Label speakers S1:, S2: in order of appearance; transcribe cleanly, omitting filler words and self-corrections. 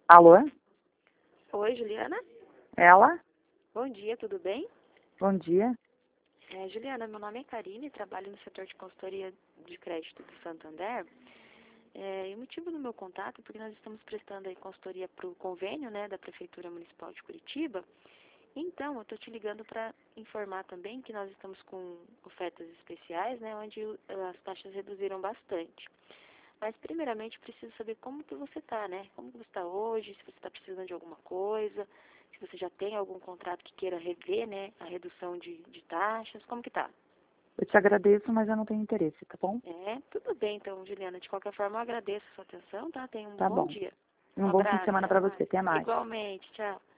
S1: Alô?
S2: Oi, Juliana?
S1: Ela?
S2: Bom dia, tudo bem?
S1: Bom dia.
S2: Juliana, meu nome é Karine, trabalho no setor de consultoria de crédito do Santander. E o motivo do meu contato é porque nós estamos prestando aí consultoria para o convênio, né, da Prefeitura Municipal de Curitiba. Então, eu estou te ligando para informar também que nós estamos com ofertas especiais, né, onde as taxas reduziram bastante. Mas, primeiramente, preciso saber como que você está, né? Como que você está hoje, se você está precisando de alguma coisa, se você já tem algum contrato que queira rever, né, a redução de taxas, como que tá?
S1: Eu te agradeço, mas eu não tenho interesse, tá bom?
S2: Tudo bem, então, Juliana. De qualquer forma, eu agradeço a sua atenção, tá? Tenha um
S1: Tá
S2: bom
S1: bom.
S2: dia. Um
S1: Um bom fim de
S2: abraço,
S1: semana
S2: até
S1: pra você.
S2: mais.
S1: Até mais.
S2: Igualmente, tchau.